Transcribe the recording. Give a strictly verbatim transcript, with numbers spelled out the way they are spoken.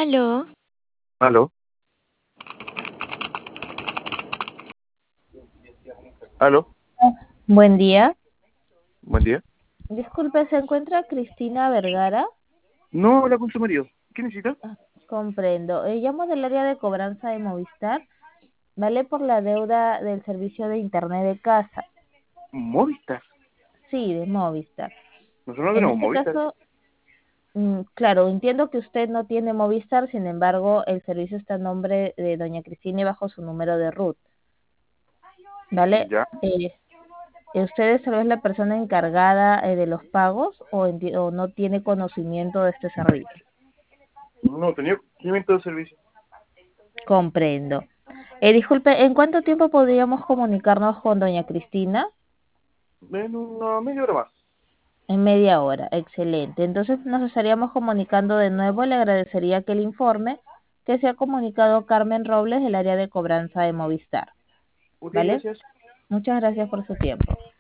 Aló, Aló, aló, Buen día. buen día. Disculpe, ¿se encuentra Cristina Vergara? No, habla con su marido. ¿Qué necesita? Ah, Comprendo. Eh, llamo del área de cobranza de Movistar. Vale por la deuda del servicio de internet de casa. Movistar. Sí, de Movistar. Nosotros no En tenemos este Movistar. caso, mm, claro, entiendo que usted no tiene Movistar, sin embargo, el servicio está a nombre de doña Cristina y bajo su número de RUT. ¿Vale? Ya. Eh, ¿Usted es tal vez la persona encargada eh, de los pagos o, enti- o no tiene conocimiento de este servicio? No, tenía conocimiento de servicio. Comprendo. Eh, disculpe, ¿en cuánto tiempo podríamos comunicarnos con doña Cristina? En una media hora más. En media hora, excelente. Entonces nos estaríamos comunicando de nuevo. Le agradecería que el informe que se ha comunicado Carmen Robles del área de cobranza de Movistar. Ok, ¿Vale? gracias. Muchas gracias por su tiempo.